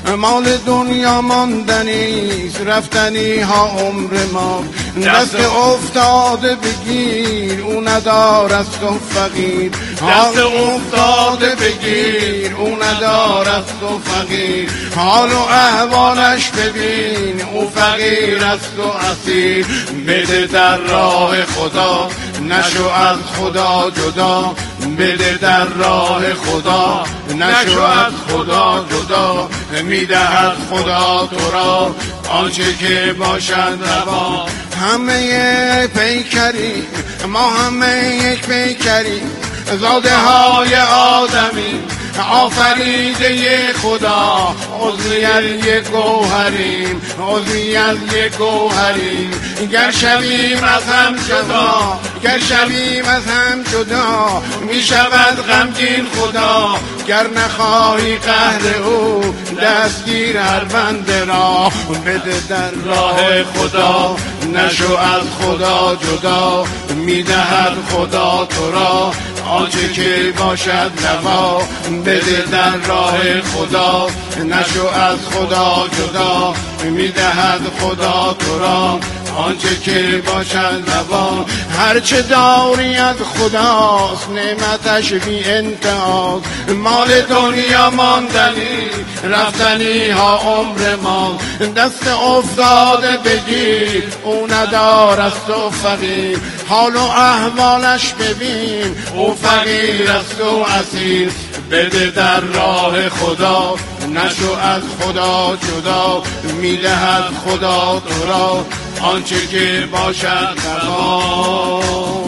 مال دنیا ماندنی رفتنی ها عمر ما. دست افتاده بگیر او ندارد تو فقیر، دست افتاده بگیر او ندارد تو فقیر. حال و احوالش ببین او فقیر است و اسیر. بده در راه خدا نشو از خدا جدا، بده در راه خدا نشو از خدا جدا. میدهد خدا تو را آنچه که باشد روا. همه پیکری ما همه یک پیکری، زاده های آدمی آفریده خدا. عضوی از یک گوهریم عضوی از یک گوهریم. گر شویم از هم جدا گر شویم از هم جدا، می شود غمگین خدا. گر نخواهی قهر او دستگیر هر بنده را. بده در راه خدا نشو از خدا جدا، میدهد خدا تو را آنچه که باشد روا. بده در راه خدا نشو از خدا جدا، میدهد خدا تو را آنچه که باشد روا. هرچه داری از خداست نعمتش بی انتهاست. مال دنیا ماندنی رفتنی ها عمر ما. دست افتاده بگیر او ندارد تو فقیر. حال و احوالش ببین او فقیر است و اسیر. بده در راه خدا نشو از خدا جدا، میدهد خدا تو را آنچه که باشد روا.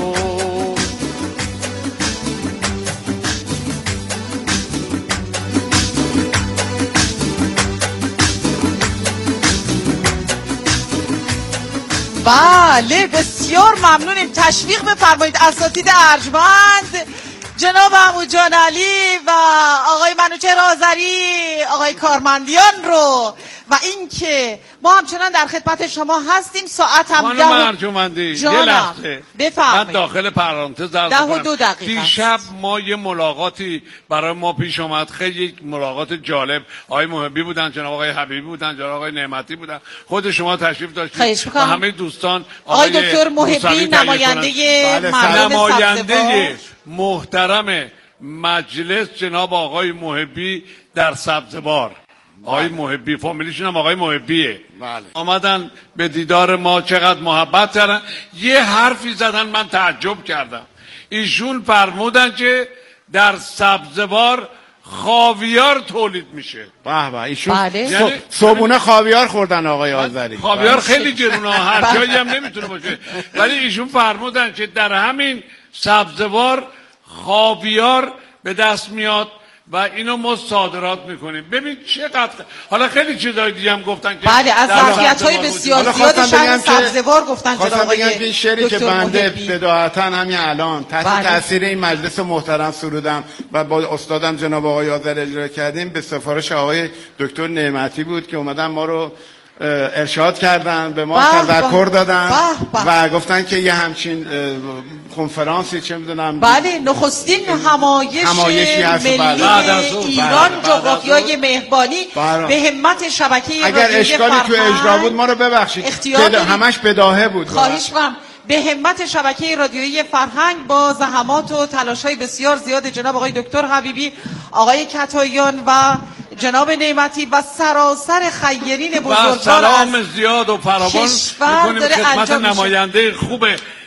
بله بسیار ممنونیم. تشویق بفرمایید اساتید ارجمند، جناب عمو جان علی و آقای منوچهر آذری، آقای کارمندیان رو. و اینکه ما همچنان در خدمت شما هستیم. ساعت هم خانم ارجمندی یه لحظه بفرمایید. من داخل پرانتز عرض کنم دیشب ما یه ملاقاتی برای ما پیش اومد، خیلی ملاقات جالب. آقای محبی بودن، جناب آقای حبیبی بودن، جناب آقای نعمتی بودن، خود شما تشریف داشتید و همه دوستان. آقای دکتر محبی نماینده محترم مجلس جناب آقای محبی در سبزوار، آقای محبی فامیلیشون هم آقای محبیه. بله. آمدن به دیدار ما، چقدر محبت کردن. یه حرفی زدن من تعجب کردم. ایشون فرمودن که در سبزوار خاویار تولید میشه. به به. ایشون صبحونه خاویار خوردن آقای آذری. خاویار خیلی گرونه، هر جایی هم نمیتونه باشه، ولی ایشون فرمودن که در همین سبزوار خاویار به دست میاد و اینو ما صادرات میکنیم. ببین چقدر حالا خیلی چیزای دیگه هم گفتن که بله از ظرفیت‌های بسیار زیاد شهر سبزوار گفتن. خواستم بگم که این شعری که بنده بداهتاً همین الان تحت تاثیر این مجلس محترم سرودم و با استادم جناب آقای آذری اجرا کردیم، به سفارش آقای دکتر نعمتی بود که اومدن ما رو ارشاد کردن، به ما تذکر دادن و گفتن که یه همچین کنفرانسی چه میدونم بله نخستین همایشی ملی ایران جغرافیای مهربانی به همت شبکه اگر اشکالی تو اجرا بود ما رو ببخشید، همش بداهه بود. خواهش می‌کنم. به همت شبکه رادیویی فرهنگ با زحمات و تلاش‌های بسیار زیاد جناب آقای دکتر حبیبی، آقای کتاییان و جناب نعمتی و سراسر خیرین بزرگوار و سلام زیاد و فراوان می‌کنیم خدمت نماینده خوب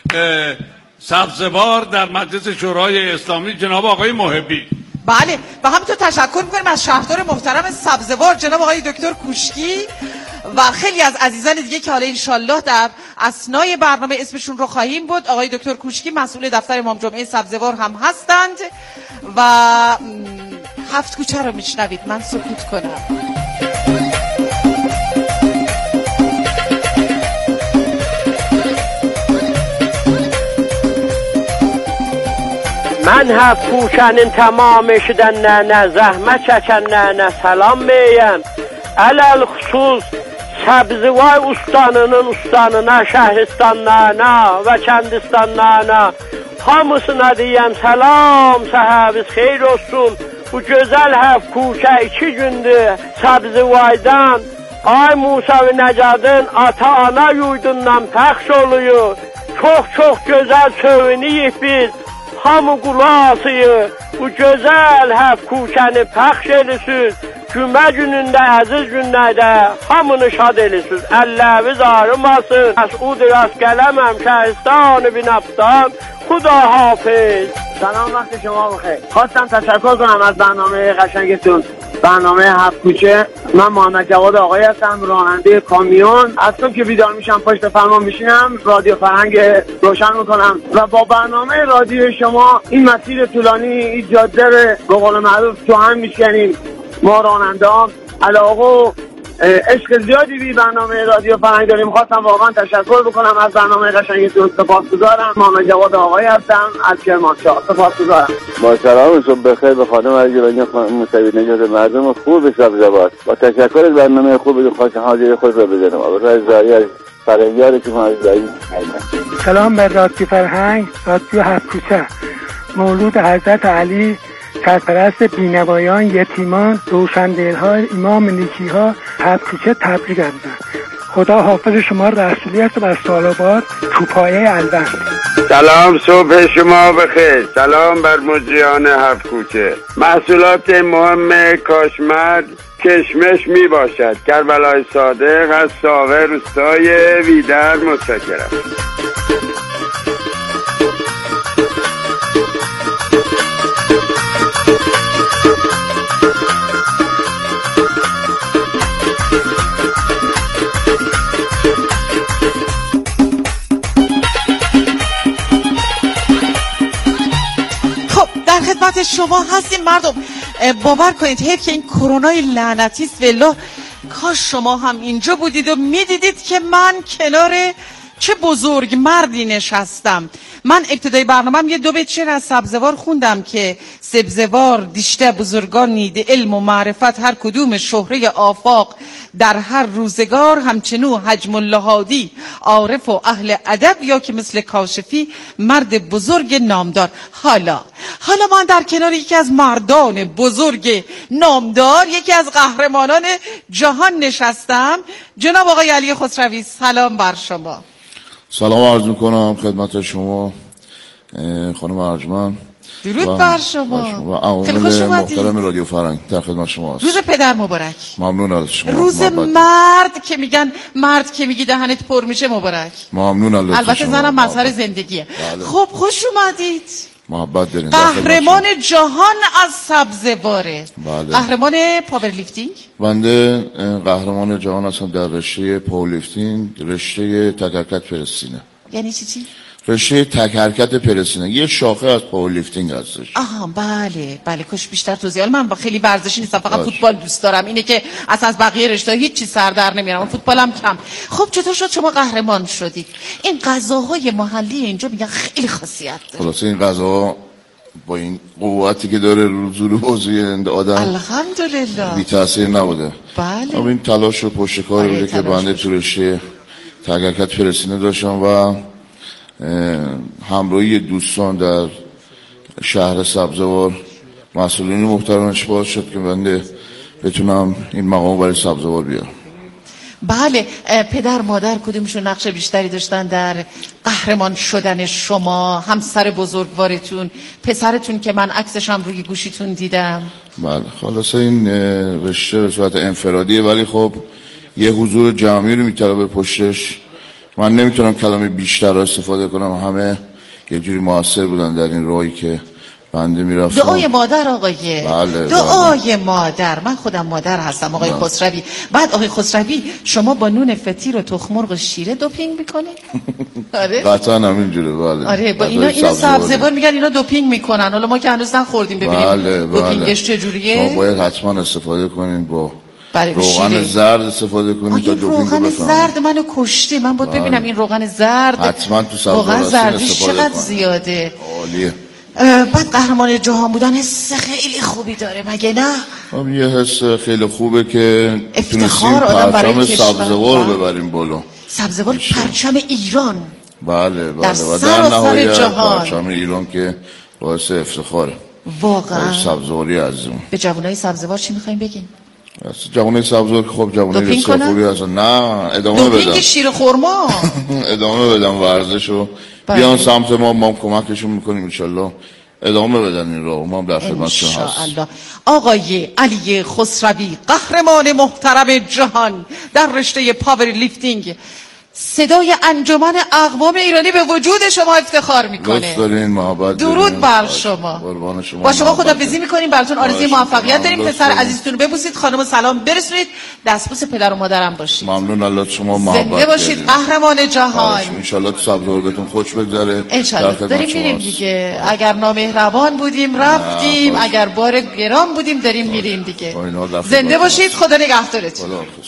سبزوار در مجلس شورای اسلامی جناب آقای محبی. بله و همینطور تشکر می‌کنیم از شهردار محترم سبزوار جناب آقای دکتر کوشکی و خیلی از عزیزان دیگه که حالا انشالله در اثنای برنامه اسمشون رو خواهیم بود. آقای دکتر کوشکی مسئول دفتر امام جمعه سبزوار هم هستند و هفت کوچه رو میشنوید. من سکوت کنم. من هفت کوچنین تمام شدن نه زحمت چکن نه سلام میگم علل خصوص سبزوار استانına şəhristanlarına ve Kəndistانlarına hamısına deyəm salam, səhəviz xeyir olsun. Bu gözəl Həfkuşə 2 gündür Səbzivaydan Ay Musavi Nəcadın ata-ana yurdundan pəxş oluyor. Çox gözəl söviniyik biz, hamı qulasıyıq. Bu gözəl Həfkuşəni pəxş edəsiniz. Cümə günündə, əziz günlərdə hamını şad edəsiniz. Əlləviz ağrımasın. Məsud rast gələməm şəhristanı binaftan. خدا حافظ. سلام، وقت شما بخیر. خواستم تشکر کنم از برنامه قشنگتون، برنامه هفت‌کوچه. من محمد جواد آقایی هستم، راننده کامیون. از صبح که بیدار میشم پشت فرمان میشینم، رادیو فرهنگ روشن میکنم و با برنامه رادیو شما این مسیر طولانی، این جاده رو به قول معروف تو هم میشکنیم. ما راننده‌ها علاقه و عشق زیادی بی برنامه رادیو فرهنگ داریم. خواستم واقعا تشکر بکنم از برنامه قشنگتون. سپاسگزارم. محمد جواد آقایی هستم از کرمانشاه. سپاسگزارم. با سلام صبح بخیر به خانم عزیزانی موسوی نژاد، مردم خوب سبزوار. با تشکر از برنامه خوب خواستم حاضر خود را بزنم. آقای زایی فرنگیار که ما زایی. سلام بر رادیو فرهنگ، رادیو هفت‌کوچه. مولود حضرت علی، سرپرست بینوایان، یتیمان، روشندل‌ها، امام نیکی‌ها، هفت‌کوچه تبریک هستم. خدا حافظ شما رسولی هست و از سال‌آباد توپایه الوند. سلام، صبح شما بخیر. سلام بر مجریان هفت‌کوچه. محصولات مهم کاشمد کشمش می باشد. کربلای صادق از ساوه روستای ویدر. متشکرم. در خدمت شما هستیم مردم. باور کنید حیف که این کرونای لعنتی است. والله کاش شما هم اینجا بودید و میدیدید که من کنار چه بزرگ مردی نشستم. من ابتدای برنامه‌ام یه 2 بیت شعر از سبزوار خوندم که سبزوار دیشته بزرگان نیده علم و معرفت هر کدوم شهره آفاق در هر روزگار همچنو حجم اللهادی عارف و اهل ادب یا که مثل کاشفی مرد بزرگ نامدار. حالا من در کنار یکی از مردان بزرگ نامدار، یکی از قهرمانان جهان نشستم. جناب آقای علی خسروی، سلام بر شما. سلام عرض میکنم خدمت شما خانم ارجمند. درود بر شما. و عوامل محترم رادیو فرهنگ در خدمت شما هست. روز پدر مبارک. ممنون از شما. روز مرد که میگن، مرد که میگی دهنت پر میشه مبارک. ممنون از شما. البته زنم مظهر زندگیه. بله. خب خوش اومدید. محبت دارین. قهرمان جهان از سبزواره. بله. قهرمان پاورلیفتینگ؟ بنده قهرمان جهان هستم در رشته پاورلیفتینگ، رشته تک حرکت پرستینه. یعنی چی؟ رشته تک حرکت پرستینه یه شاخه از پاورلیفتینگ هستش. آها بله کاش بیشتر توضیح. من با خیلی ورزشی نیستم، فقط فوتبال دوست دارم. اینه که اصلا از بقیه رشته هیچ چیز سر در نمیارم، فوتبالم کم. خب چطور شد شما قهرمان شدید؟ این غذاهای محلی اینجا میگن خیلی خاصیت داره. خلاصه این غذا با این قوتی که داره رو زور بازوی آدم الحمدلله بی تاثیر نبوده. بله. این تلاش و پشتکار بوده که بنده تو رشته تک حرکت پرستینه داشتم و همراهی دوستان در شهر سبزوار مسئولین محترمش باعث شد که بنده بتونم این مقام برای سبزوار بیارم. بله. پدر مادر کدومشون نقش بیشتری داشتن در قهرمان شدن شما؟ همسر بزرگوارتون، پسرتون که من عکسشم روی گوشیتون دیدم. بله. خلاصه این رشته به صورت انفرادیه ولی خب یه حضور جمعی رو میطلبه پشتش. من نمیتونم کلمه بیشتر رو استفاده کنم، همه یه جوری موثر بودن در این راهی که بنده میرفتم. دعای مادر آقای. بله. دعای مادر. من خودم مادر هستم آقای خسروی. بعد آقای خسروی شما با نون فطیر و تخم مرغ و شیره دوپینگ میکنید؟ آره قطعا همینجوره. بله. آره با اینا سبزوار میگن اینا دوپینگ میکنن. حالا ما که هنوز نخوردیم ببینیم بله. دوپینگش چجوریه. شما باید حتما استفاده کنین با بله روغن زرد استفاده کنید تا دوپینگ رو روغن زرد منو کشته. من باید ببینم این روغن زرد حتما تو روغن زردش استفاده چقدر کنید. زیاده. عالیه. بعد قهرمان جهان بودن حس خیلی خوبی داره مگه نه؟ خب یه حس خیلی خوبه که تونستیم پرچم سبزوار رو ببریم بالا. سبزوار پرچم ایران. بله. در و در نهایت جهان پرچم ایران که باعث افتخاره. واقعا سبزواری عزیزم. به جوانای سبزوار چی میخوایم بگین؟ جوانای سبزوار خب جوانای رسافوری هستن. نه ادامه بدن. دوپینگ شیر خرما. ادامه بدن ورزشو. بیان سمت ما کمکشون میکنیم انشالله. ادامه بدن این رو. ما هم در خدمتشون هستیم. آقای علی خسروی قهرمان محترم جهان در رشته پاور لیفتینگ، صدای انجمن اقوام ایرانی به وجود شما افتخار میکنه. لطف دارین، محبت درود بر شما. قربان شما. با شما خداحافظی میکنیم، براتون آرزوی موفقیت داریم. پسر عزیزتون ببوسید، خانم سلام برسونید، دستبوس پدر و مادرم باشید. ممنون. الله شما محبت. زنده باشید قهرمان جهان. ان شاء الله تو سبزوار بهتون خوش بگذره. ان شاء الله. داریم میریم دیگه. اگر نامهربان بودیم رفتیم، اگر بار گران بودیم داریم میریم دیگه. زنده باشید، خدا نگهدارتون.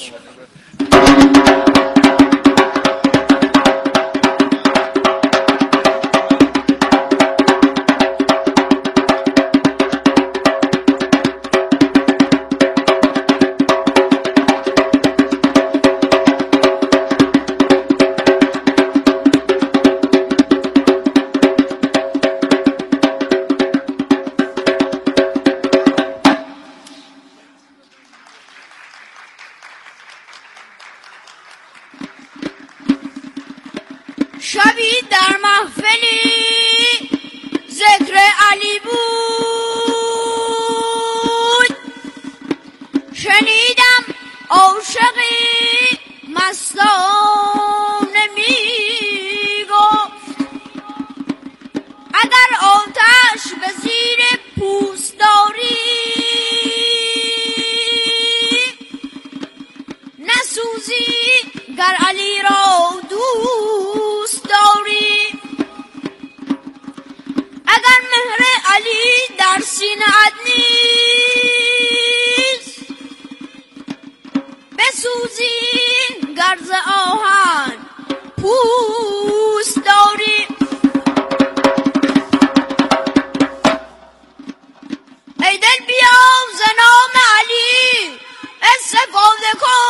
شبی در محفلی ذکر علی بود، شنیدم عاشقی مستانه میگفت اگر آتش به زیر پوست داری نسوزی، گر علی را دوست داری. اگر مهر علی در سینه‌ات نیست بسوزی، گر ز آهن پوست داری. ای دل بیا ز نام علی استفاده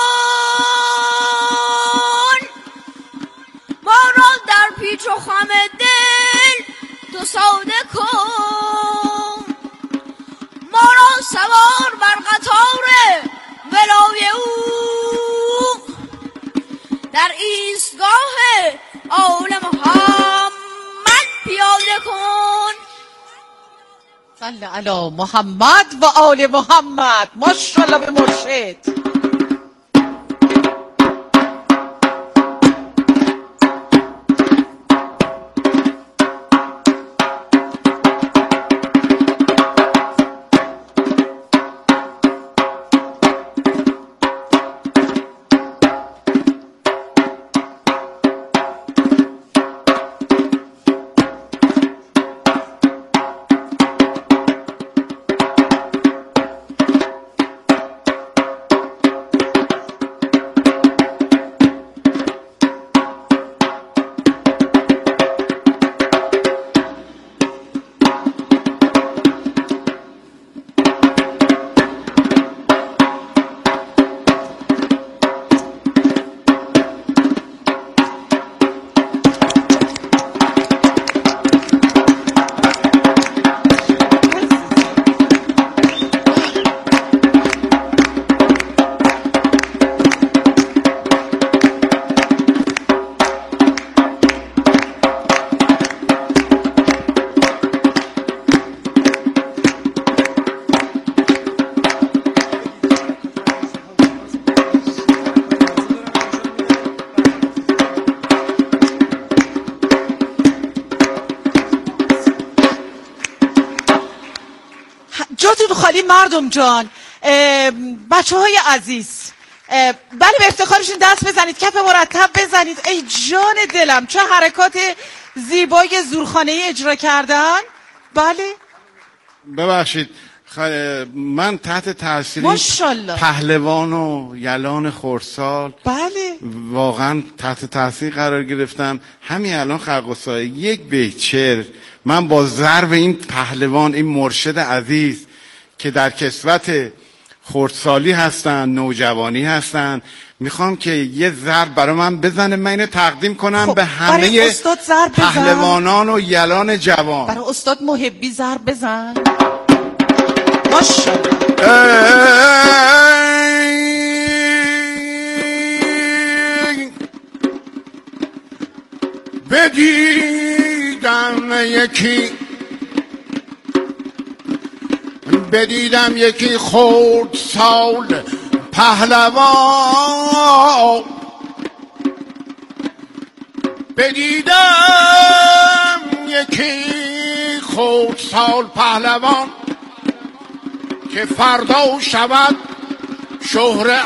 کن، ما را در پیچ و خم دل تو ساده کن. ما را سوار بر قطار ولای او در ایستگاه آل محمد پیاده کن. صل علی محمد و آل محمد. ماشاءالله به مرشد. جاتون خالی مردم جان. بچه های عزیز، بله به افتخارشون دست بزنید، کف مرتب بزنید. ای جان دلم چه حرکات زیبای زورخانه‌ای اجرا کردن. بله ببخشید من تحت تاثیر پهلوان و یلان خردسال بله واقعا تحت تاثیر قرار گرفتم. همین الان خرقوسای یک بیت شعر من با ضرب این پهلوان، این مرشد عزیز که در کسوت خردسالی هستن، نوجوانی هستن، میخوام که یه ضرب برای من بزنه، من اینو تقدیم کنم به همه پهلوانان و یلان جوان. برای استاد محبی ضرب بزن. بدیدم یکی خرد سال پهلوان، بدیدم یکی خرد سال پهلوان که فردا شود شهره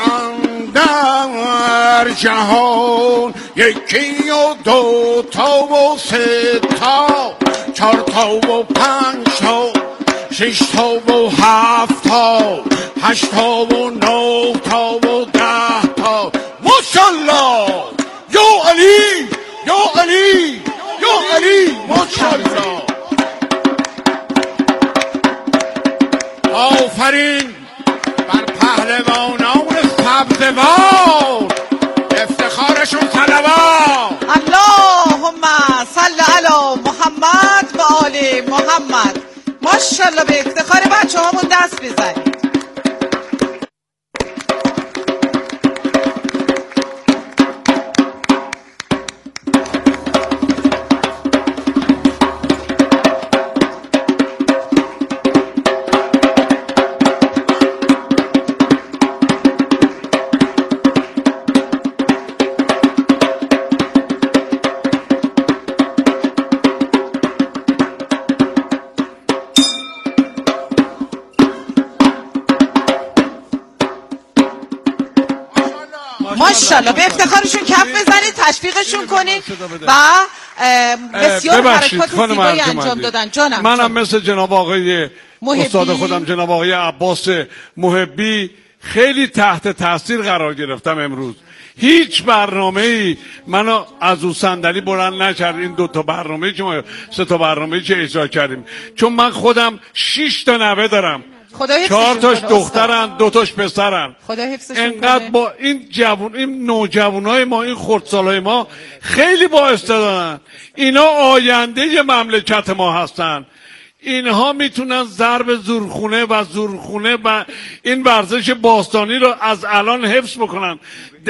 اندر جهان. یکی و دو تا و سه تا، چار تا و پنج تا، شش تا و هفت تا، هشت تا و نه تا و ده تا. ماشالله یا علی یا علی یا علی ماشالله. آفرین بر پهلوانان سبزوار، افتخارشون صلوات. اللهم صل علی محمد و آل محمد. ماشاءالله به افتخار بچه هامون دست بزنید. ماشاءالله به افتخارشون کف بزنید، تشویقشون کنید و بسیار حرکات زیبایی انجام دادن. جانم منم مثل جناب آقای استاد خودم جناب آقای عباس محبی خیلی تحت تاثیر قرار گرفتم. امروز هیچ برنامه‌ای منو از اون صندلی بلند نکرد. این دو تا برنامه که ما سه تا برنامه که اجرا کردیم، چون من خودم 6 تا نوه دارم، 4 تاش دخترن، 2 تاش پسرن. خدا حفظشون انقدر کنه. با این نوجوانای ما، این خردسالای ما خیلی با استعدادن. اینا آینده مملکت ما هستن. اینها میتونن ضرب زورخونه و این ورزش باستانی رو از الان حفظ بکنن.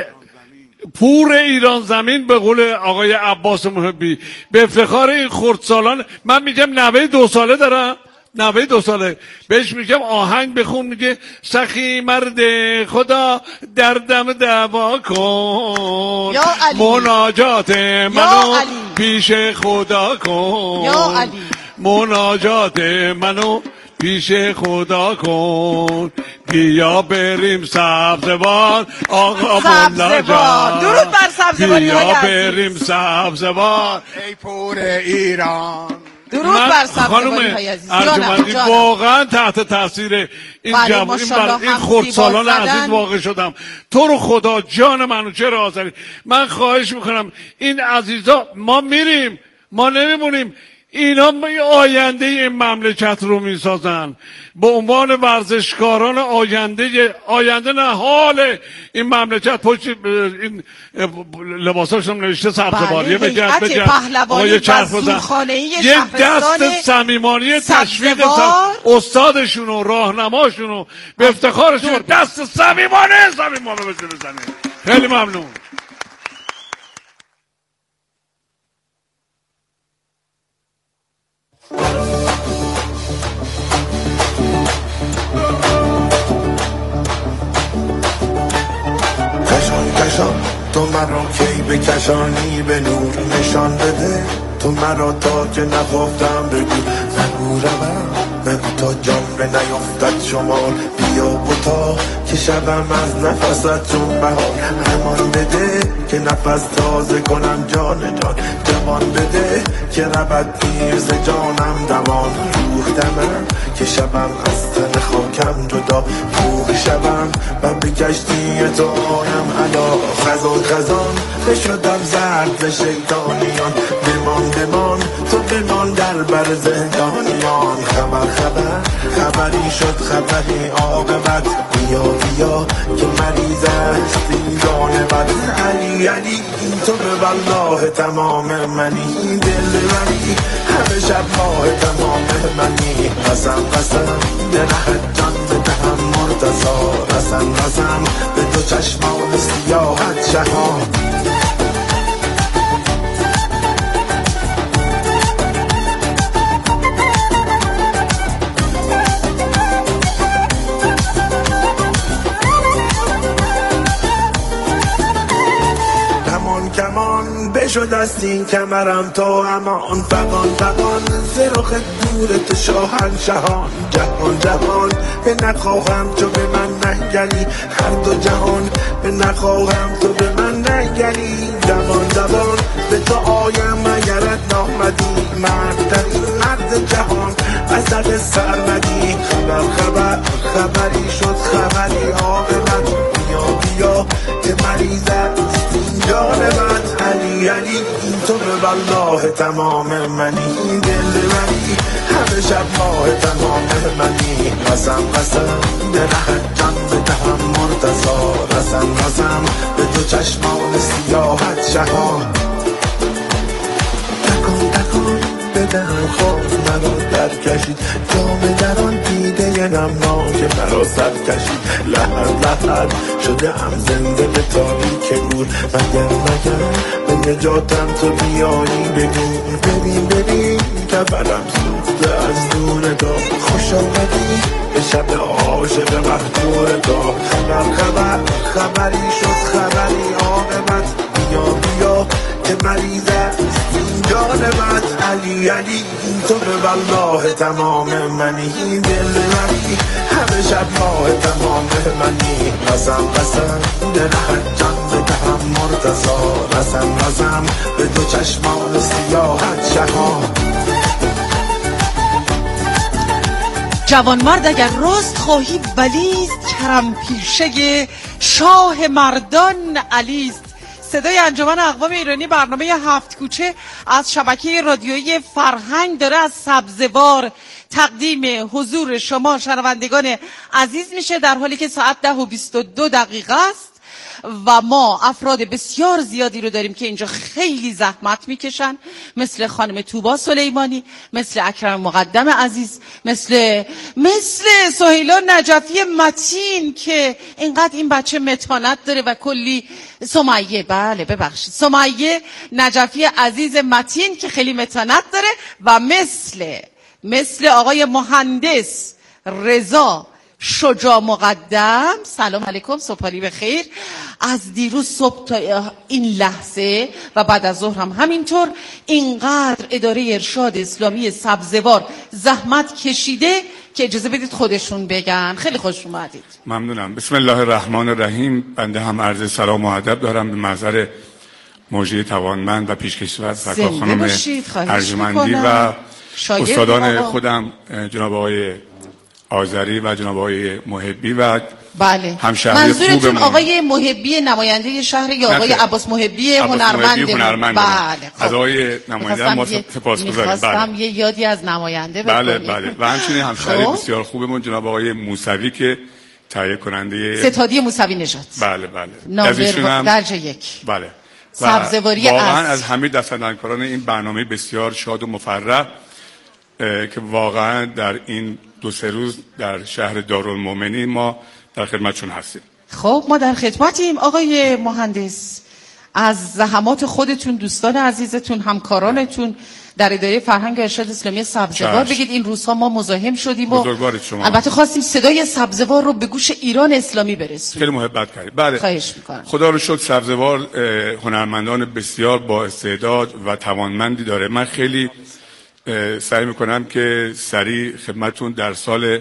پور ایران زمین به قول آقای عباس محبی به افتخار این خردسالان. من میگم نوه 2 ساله دارم، نوه 2 ساله، بهش میگم آهنگ بخون، میگه سخی مرد خدا دردم دوا کن، مناجات منو پیش خدا کن، مناجات منو پیش خدا کن، بیا بریم سبزوار آقا مولا جان، درود بر سبزواری، بیا بریم سبزوار ای پور ایران. درود بر سبزواری های عزیز. ارجمندی واقعا تحت تاثیر این جوان، این خردسالان عزیز واقع شدم. تو رو خدا جان منو چرا آذری، من خواهش میکنم این عزیزا، ما میریم ما نمیمونیم، اینا آینده این مملکت رو میسازن. به عنوان ورزشکاران آینده نه حال این مملکت. پشت این لباساشون نوشته سبزواریه. بگرد آقای چرخ بزن، یک دست صمیمانه تشویق استادشون و راهنماشون و به افتخارشون دست صمیمانه بزنه. خیلی ممنون. کشان تو مرا کی بکشانی، به نور نشان بده تو مرا تا که نخفتم، بگو بگو تا جان به نیفتد شمال، بیا بوتا که شبم از نفست چون بهار، امان بده که نفس تازه کنم جان جوان بده که ربط پیرز جانم دوان، روح دمم که شبم از تن خاکم جدا، روح شبم و به کشتی تو آیم علا، خزان بشدم زرد به شیطانیان، بمان تو بمان در بر زندانیان، خبری شد خبری عاقبت، بیا که مریض است دیدان بد، علی این تو به والله تمام منی، دل منی همه شب ماه تمام منی. قسم قسم به ره جان بدهم مرتضا، قسم قسم به دو چشمان سیاهت جهان. کمان بشد از این کمرم تا امان، فقان فقان زرخ دورت شاهنشهان. جهان جهان به نخواهم تو به من ننگری، هر دو جهان به نخواهم تو به من ننگری. زمان زبان به تو آیم اگرت نامدی، مردترین مرد جهان وسط سرمدی. خبر خبری شد خبری آمد، بیا بیا که مریض است جان من. علی علی تو به والله تمام منی، دل منی همه شب ماه تمام منی. قسم قسم به ره جان بدهم مرتضا، قسم قسم به دو چشمان سیاهت جهان. تکان تکان بدهم خواب مرا در کشید، جام در آن دیده نمناک مرا سر کشید. لحد لحد شده ام زنده به تاریک گور، مگر به نجاتم تو بیایی بگو. ببین ببین کفرم سوخته از دور تو، خوش آمدی به شب عاشق مهجور تو. خبری شد خبری عاقبت، بیا بیا که مریض است این جان من. علی علی تو به والله تمام منی، دل منی همه شب ماه تمام منی. قسم قسم به ره جان بدهم مرتضا، قسم قسم به دو چشمان سیاهت جهان. جوانمرد اگر راست خواهی ولیست، کرم پیشه شاه مردان علیست. صدای انجمن اقوام ایرانی برنامه هفت کوچه از شبکه رادیویی فرهنگ داره از سبزوار تقدیم حضور شما شنوندگان عزیز میشه، در حالی که ساعت 10:22 است و ما افراد بسیار زیادی رو داریم که اینجا خیلی زحمت میکشن، مثل خانم توبا سلیمانی، مثل اکرم مقدم عزیز، مثل سهیلا نجفی متین که اینقدر این بچه متانت داره و کلی سمیه، بله ببخشید، سمیه نجفی عزیز متین که خیلی متانت داره، و مثل آقای مهندس رضا شجاع مقدم. سلام علیکم، صبحانی بخیر. از دیروز صبح تا این لحظه و بعد از ظهر هم همینطور اینقدر اداره ارشاد اسلامی سبزوار زحمت کشیده که اجازه بدید خودشون بگن. خیلی خوش اومدید. ممنونم. بسم الله الرحمن الرحیم. بنده هم عرض سلام و ادب دارم به محضر موجه توانمند و پیشکشور سرکار خانم ارجمندی و استادان خودم جناب آقای آذری و جناب آقای محبی و بله. همشهری خوبمون. منظورتون آقای محبی نماینده شهر یا آقای عباس محبی هنرمند؟ بله. از آقای نماینده ما سپاسگزاریم. می‌خواستم یه یادی از نماینده بکنیم. بله. و همچنین همشهری بسیار خوبمون جناب آقای موسوی که تهیه کننده ستادی موسوی نژاد. بله. نامور درجه 1. بله. سبزواری واقعا از همه دستاندرکاران این برنامه بسیار شاد و مفرح که واقعا در این 2-3 روز در شهر دارالمومنین ما در خدمتشون هستیم. خب ما در خدمتیم. آقای مهندس، از زحمات خودتون، دوستان عزیزتون، همکارانتون در اداره فرهنگ و ارشاد اسلامی سبزوار بگید. این روزها ما مزاحم شدیم و البته خواستیم صدای سبزوار رو به گوش ایران اسلامی برسونیم. خیلی محبت کردید. بله. خواهش میکنم. خدا رو شکر سبزوار هنرمندان بسیار با استعداد و توانمندی داره. من خیلی سعی میکنم که سریع خدمتون در سال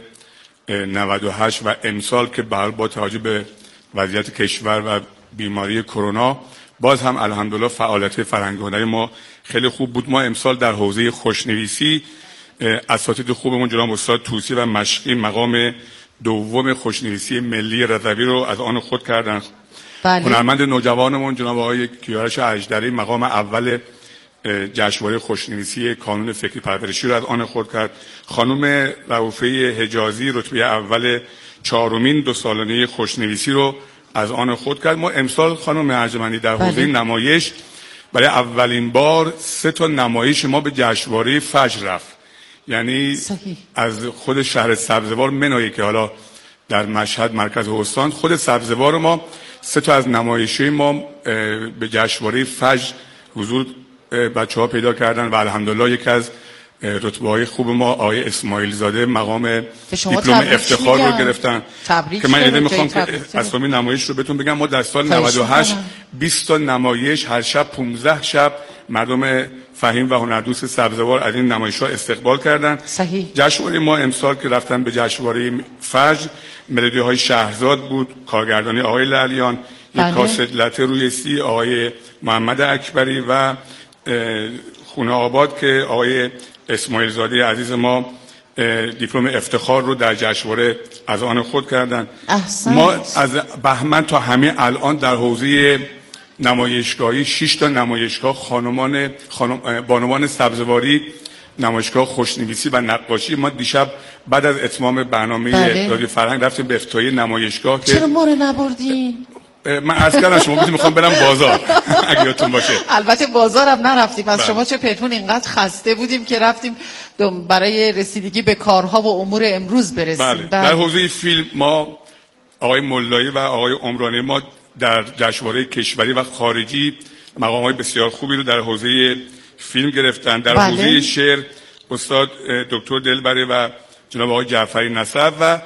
98 و امسال که با توجه به وضعیت کشور و بیماری کرونا باز هم الحمدلله فعالیت فرهنگی هنری ما خیلی خوب بود. ما امسال در حوزه خوشنویسی اساتید خوبمون جناب استاد توسی و مشقی مقام دوم خوشنویسی ملی رضوی رو از آن خود کردن. بله. هنرمند نوجوانمون جناب آقای کیارش اژدری مقام اول جشنواره خوشنویسی کانون فکری پرورشی رو از آن خود کرد. خانم رؤوفه حجازی رتبه اول 4مین 2 سالانه خوشنویسی رو از آن خود کرد. ما امسال خانم ارجمندی در حوزه نمایش برای اولین بار 3 تا نمایش ما به جشنواره فجر رفت. یعنی صحیح. از خود شهر سبزوار منایی که حالا در مشهد مرکز استان، خود سبزوار ما 3 تا از نمایش‌های ما به جشنواره فجر حضور بچه‌ها پیدا کردن و الحمدلله یکی از رتبه‌های خوب ما آقای اسماعیل زاده مقام دیپلم افتخار رو گرفتن که من ایده میخوام که اسامی نمایش رو بهتون بگم. ما در سال 98 20 تا نمایش هر شب 15 شب مردم فهیم و هنردوست سبزوار از این نمایش‌ها استقبال کردن. صحیح. جشنواره ما امسال که رفتن به جشنواره فجر، ملودی‌های شهرزاد بود، کارگردانی آقای لعلیان، یک کاست لته روی سی آقای محمد اکبری و خونه آباد که آقای اسماعیل زاده عزیز ما دیپلم افتخار رو در جشنواره از آن خود کردن. ما از بهمن تا همه الان در حوزه نمایشگاهی 6 تا نمایشگاه بانوان سبزواری، نمایشگاه خوشنویسی و نقاشی. ما دیشب بعد از اتمام برنامه رادیو فرهنگ رفتیم به افتتاحیه نمایشگاه. چرا ما رو نبردین؟ من عرض کردم شما گفتید میخوام برم بازار اگه یادتون باشه. البته بازارم نرفتیم. از شما چه پتون اینقدر خسته بودیم که رفتیم برای رسیدگی به کارها و امور امروز برسیم. در حوزه فیلم ما آقای مولایی و آقای عمرانی ما در جشنواره کشوری و خارجی مقام‌های بسیار خوبی رو در حوزه فیلم گرفتن. در حوزه شعر استاد دکتر دلبره و جناب آقای جعفری نسب و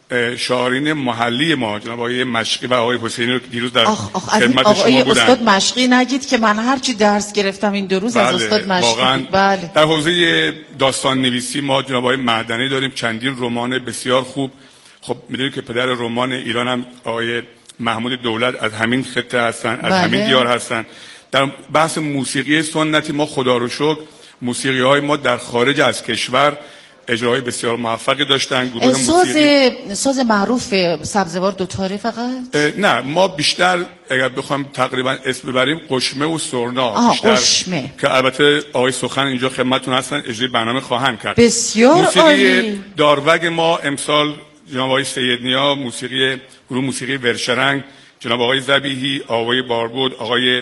شاعرین محلی ما جناب آقای مشقی و آقای حسینی رو دیروز در خدمت شما بودن. استاد مشقی نگید که من هرچی درس گرفتم این 2 روز از استاد مشقی. بله. در حوزه داستان نویسی ما جناب آقای معدنی داریم، چندین رمان بسیار خوب. خب میدونید که پدر رمان ایران هم آقای محمود دولت از همین خطه هستن، از همین دیار هستن. در بحث موسیقی سنتی ما خدا رو شکر موسیقی های ما در خارج از کشور اجرای بسیار موفقی داشتن. گروه موسیقی ساز معروف سبزوار 2 تاره فقط؟ نه، ما بیشتر اگر بخوام تقریبا اسم ببریم قشمه و سرنا بیشتر قشمه. که البته آقای سخن اینجا خدمتتون هستن اجرای برنامه خواهند کرد. بسیار موسیقی داروگ ما امسال جناب آقای سیدنیا، گروه موسیقی ورشرنگ، جناب آقای ذبیحی، آقای باربود، آقای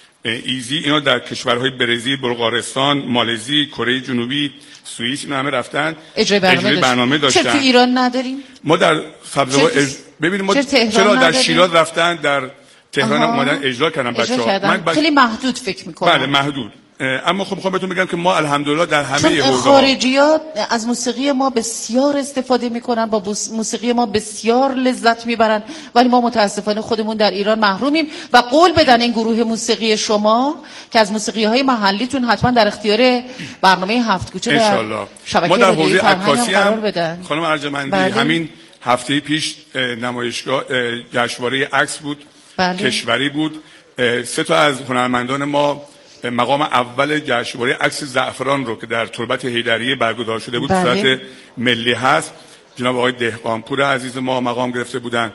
ایزی، اینا در کشورهای برزیل، بلغارستان، مالزی، کره جنوبی، سوئیس اینا همه رفتن اجرای برنامه داشتن. چرا تو ایران نداریم؟ ما در سبزوار ببینیم ما چرا در شیراز رفتن، در تهران اومدن اجرا کردن بچه‌ها. خیلی محدود فکر می‌کنم. بله محدود. اما خب بهتون بگم که ما الحمدلله در همه حوزه‌ها خارجی‌ها از موسیقی ما بسیار استفاده میکنن، با موسیقی ما بسیار لذت میبرن، ولی ما متاسفانه خودمون در ایران محرومیم. و قول بدن این گروه موسیقی شما که از موسیقی‌های محلیتون حتما در اختیار برنامه 7 کوچه در شبکه ما در حوزه عکاسی هم خانم ارجمندی همین هفته پیش نمایشگاه جشنواره عکس بود. کشوری بود. 3 تا از هنرمندان ما مقام اول جشنواره عکس زعفران رو که در تربت حیدریه برگزار شده بود صورت ملی هست، جناب آقای دهقانپور عزیز ما مقام گرفته بودن،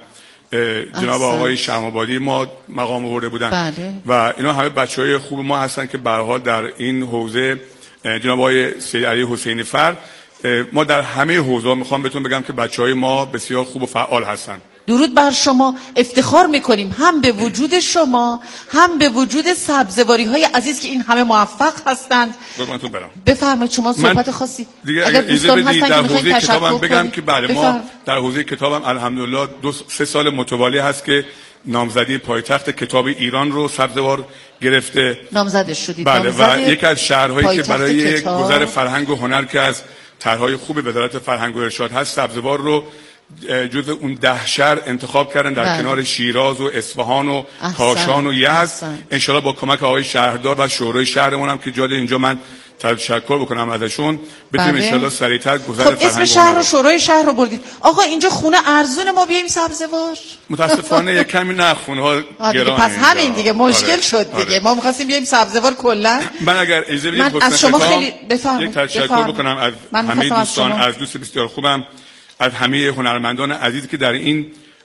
جناب آقای شمع‌آبادی ما مقام آورده بودن و اینا همه بچهای خوب ما هستن که به هر حال در این حوزه جناب آقای سید علی حسینی فر ما در همه حوزه‌ها میخوام بهتون بگم که بچهای ما بسیار خوب و فعال هستن. درود بر شما. افتخار میکنیم هم به وجود شما هم به وجود سبزواری های عزیز که این همه موفق هستند. بفرمایید شما صحبت خاصی اگر دوستان هستن در حوزه کتابم بگم که بله ما در حوزه کتابم الحمدلله 2-3 سال متوالی هست که نامزدی پایتخت کتاب ایران رو سبزوار گرفته. نامزدش شدید. بله و یکی از شهرهایی که برای گذر فرهنگ و هنر که از طرحهای خوب وزارت فرهنگ و ارشاد هست سبزوار رو جزء اون 10 شهر انتخاب کردن در کنار شیراز و اصفهان و کاشان و یزد. انشالله با کمک آقای شهردار و شورای شهرمون هم که جاده اینجا من تشکر بکنم ازشون بتونیم انشالله سریعتر گذر فرهنگ. اسم شهر و شورای شهر رو بردید. آقا اینجا خونه ارزون ما بیایم سبزوار؟ متاسفانه یک کمی نه، خونه ها گرانه. پس همین دیگه مشکل شد دیگه. ما می‌خواستیم بیایم سبزوار کلا. من اگر اجازه بدید من از شما خیلی بفرمایید. یک تشکر بکنم از همه دوستان، از دوست بسیار خوبم، از همه هنرمندان عزیزی که در این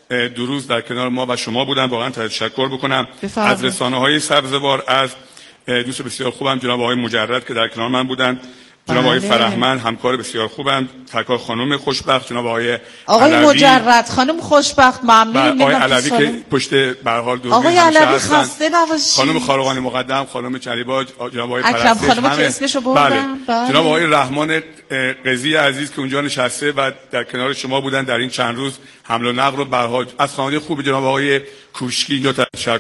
2 روز در کنار ما و شما بودن. واقعا تشکر بکنم از رسانه‌های سبزوار، از دوست بسیار خوبم جناب آقای مجرد که در کنار من بودن، جناب آقای فرهمند همکار بسیار خوبند، سرکار خانم خوشبخت، جناب آقای مجرد، خانم خوشبخت، ممنون. آقای علوی که پشت به هر حال دوربین آقای علوی خسته نباشید. خانم خارقانی مقدم، خانم چلیبا، جناب آقای اکرم پرستش، خانم که اسمشو بردم. بله. جناب آقای رحمان قضی عزیز که اونجا نشسته و در کنار شما بودن در این چند روز حمل و نقل رو به هر حال، از خانواده خوب جناب آقای کوشکی اینجا تشکر